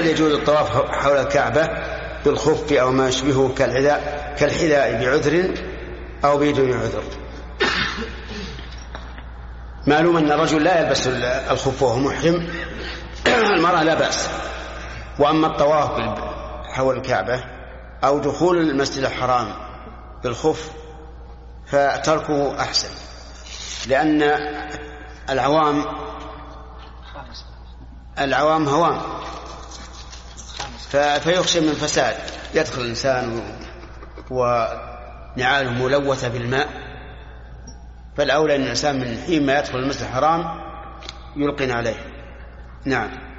هل يجوز الطواف حول الكعبة بالخف أو ما يشبهه كالحذاء بعذر أو بدون عذر؟ معلوم أن الرجل لا يلبس الخف وهو محرم، المرأة لا بأس. وأما الطواف حول الكعبة أو دخول المسجد الحرام بالخف فتركه أحسن، لأن العوام هوام فيخشى من فساد، يدخل الإنسان ونعاله ملوثة بالماء، فالأولى أن الإنسان من حين ما يدخل المسجد الحرام يلقن عليه. نعم.